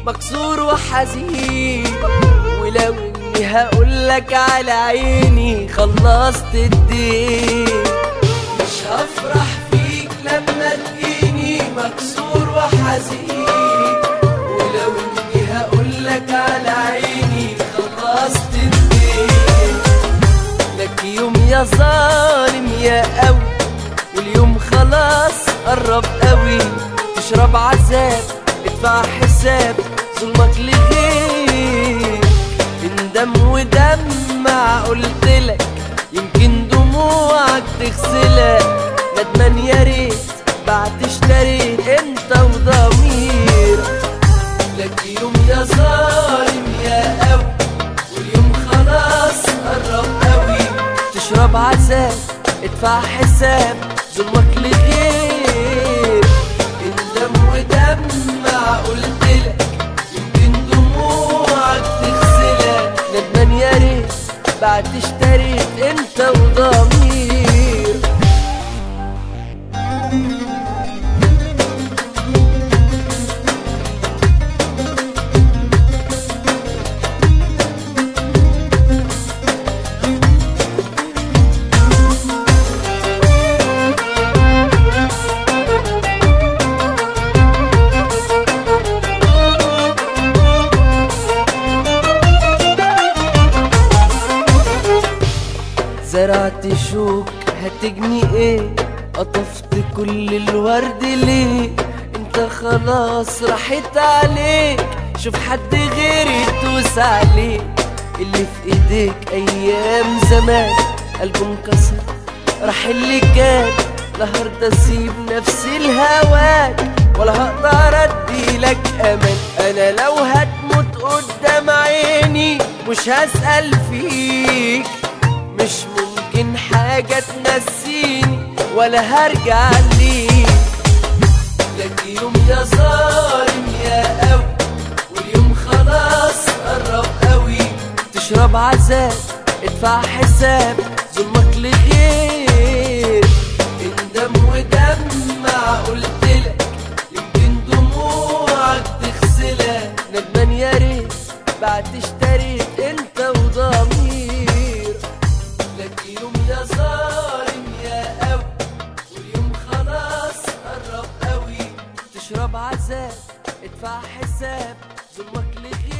مكسور وحزين، ولو اني هقولك على عيني خلصت الدين. مش هفرح فيك لما تجيني مكسور وحزين، ولو اني هقولك على عيني خلصت الدين. لك يوم يا ظالم يا قوي، واليوم خلاص قرب قوي. تشرب عذاب ادفع حساب ظلمك لغير، تندم ودمع قلتلك يمكن دموعك تغسلك. ندمان يا ريت بعد اشتريت انت وضمير. لك يوم يا ظالم يا قوي، واليوم خلاص قرب قوي. تشرب عذاب ادفع حساب ظلمك لغير، اندم ودمع قلتلك يمكن دموعك تغسلك. ندمان يا ريت بعد اشتريت انت وضمير. زرعت شوك هتجني ايه، قطفت كل الورد ليه. انت خلاص راحت عليك، شوف حد غيري تدوس عليه. اللي في ايديك ايام زمان قلبه انكسر راح اللي كان. لا هرضى اسيب نفسي لهواك ولا هقدر اديلك امان. انا لو هتموت قدام عيني مش هسأل فيك، مش ممكن حاجة تنسيني ولا هرجع ليك. لك يوم يا ظالم يا قوي، واليوم خلاص قرب قوي. تشرب عذاب ادفع حساب ظلمك لغير، اندم ودمع قلتلك يمكن دموعك تغسلك. ندمان يا ريت بعد اشتريت انت وضمير. لك يوم يا ظالم يا قوي، واليوم خلاص قرب قوي. تشرب عذاب ادفع حساب ظلمك لغير.